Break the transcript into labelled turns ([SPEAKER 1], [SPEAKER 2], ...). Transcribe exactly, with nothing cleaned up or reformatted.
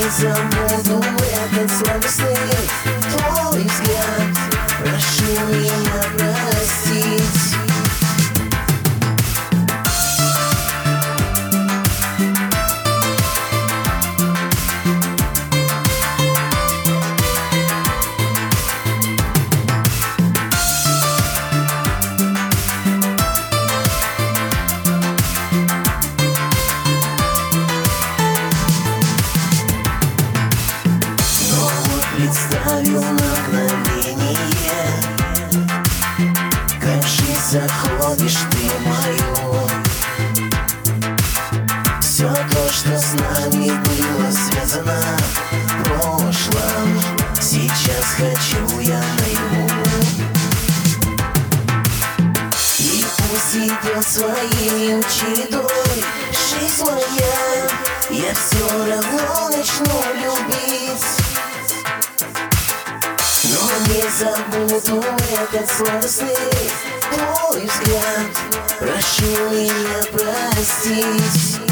[SPEAKER 1] не забуду этот сладостный твой взгляд. Прошу меня простить. Представил на мгновение, как жизнь заходишь ты мою. Все то, что с нами было связано в прошлом, сейчас хочу я наяву. И пусть идет своей чередой жизнь моя, я все равно начну любить. Но не забуду этот сладостный твой взгляд. Прошу меня простить.